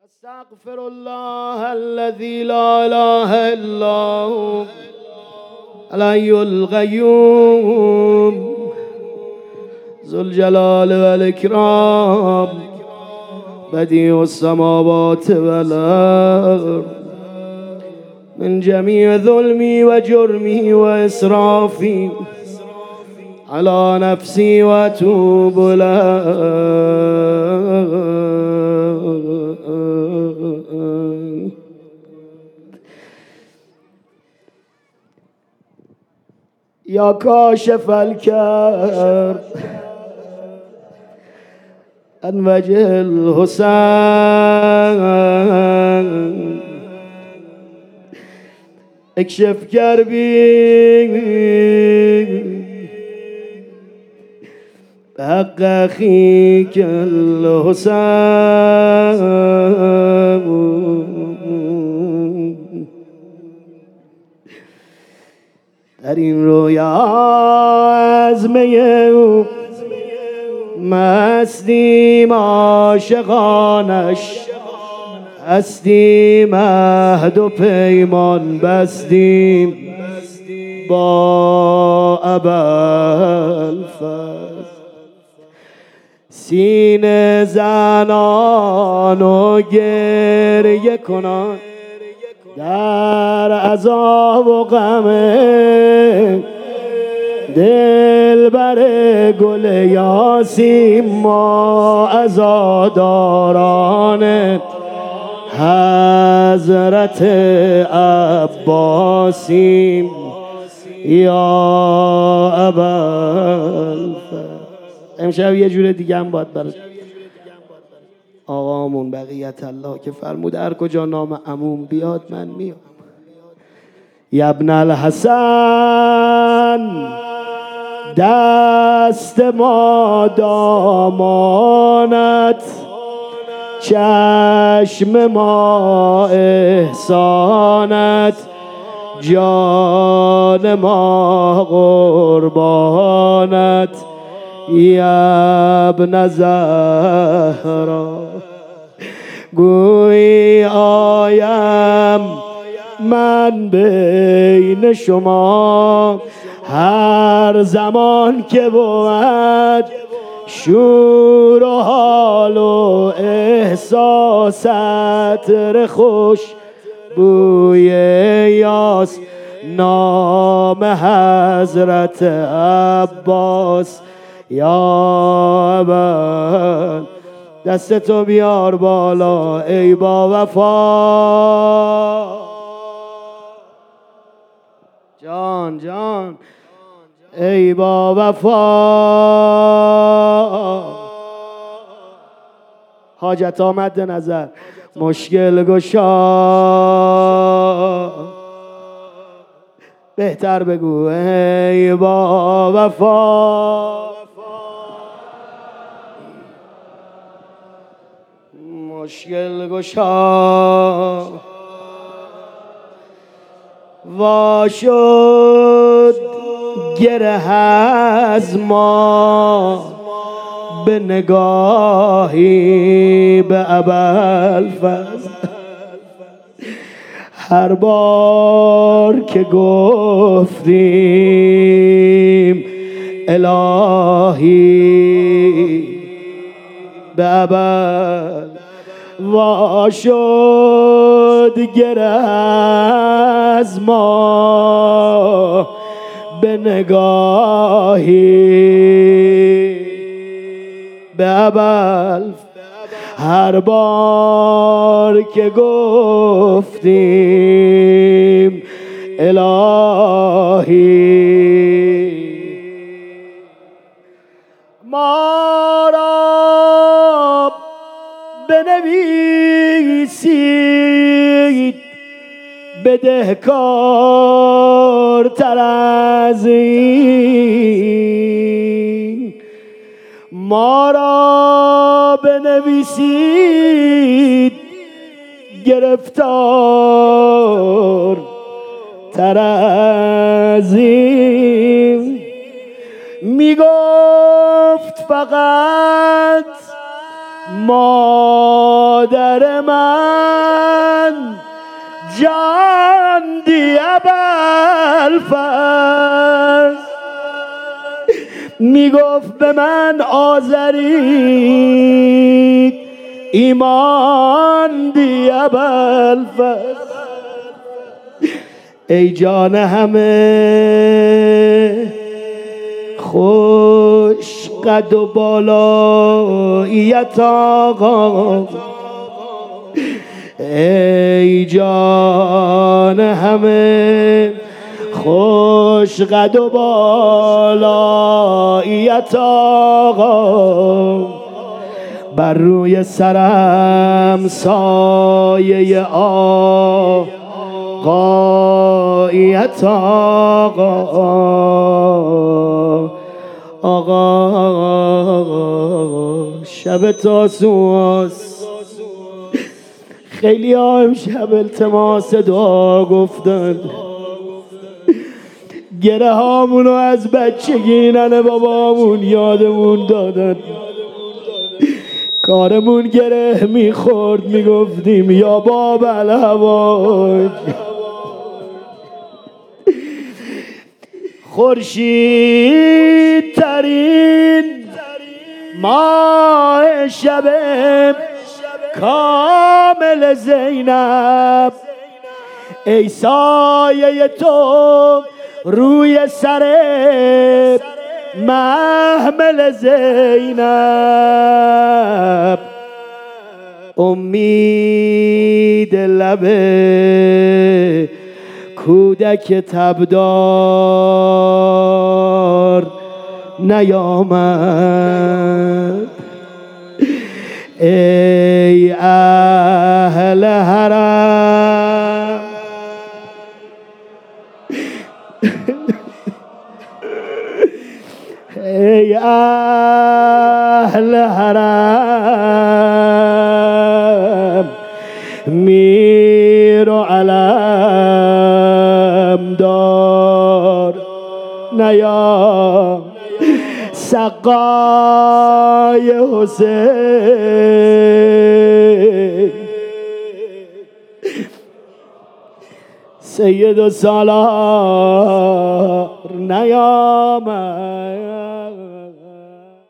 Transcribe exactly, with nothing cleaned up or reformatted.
استغفر الله الذي لا اله الا هو الحي القيوم ذو الجلال والاكرام بديع السماوات والارض من جميع ظلمي وجرمي واسرافي على نفسي واتوب اليه. یا کاشف الکرب عن وجه الحسن اکشف کربی بحق اخیک الحسن. در این رویا از می او مستیم عاشقانش هستیم عهد و پیمان بستیم با ابوالفضل سینه زنان و گریه کنان در عذاب و غم دل بر گل یاسیم ما عزاداران حضرت عباسیم یا ابوالفضل. امشب یه جور دیگه هم باید برای آقامون بقیت الله که فرموده هر کجا نام عموم بیاد من میام. یبن الحسن دست ما دامانت چشم ما احسانت جان ما قربانت یبن زهرا. گویی آیم من بین شما هر زمان که بود شور و حال و احساس عطر خوش بوی یاس نام حضرت عباس یا ابوالفضل. دستتو بیار بالا ای با وفا. جان جان ای با وفا. حاجت آمد نظر مشکل گشا. بهتر بگو ای با وفا. مشکل گشا وا شد گره از ما به نگاهی به ابوالفضل. هر بار که گفتیم الهی به ابوالفضل وا شد گره از ما به نگاهی به ابوالفضل. هر بار که گفتیم الهی ما را بنویسید بدهکار تر از این. ما را بنویسید گرفتار تر از این. میگفت فقط مادر من جان دی ابوالفضل میگفت به من آذری ایمان دی ابوالفضل. ای جان همه خوش قد و بالاییت آقا، ای جان همه خوش قد و بالاییت آقا، بر روی سرم سایه آقایت آقا. آقا شب تاسوعاست، خیلی ها امشب التماس دعا گفتن، گره هامونو از بچگی ننه بابامون یادمون دادن، کارمون گره میخورد میگفتیم یا باب الهواج. خورشید ترین ماه شب کامل زینب، ای سایه تو روی سر محمل زینب، امید لب کودک تبدار نیامد. ای اهل حرم ای اهل حرم، میر و علم دار نیا، سقای حسین سید و سالار نیامد.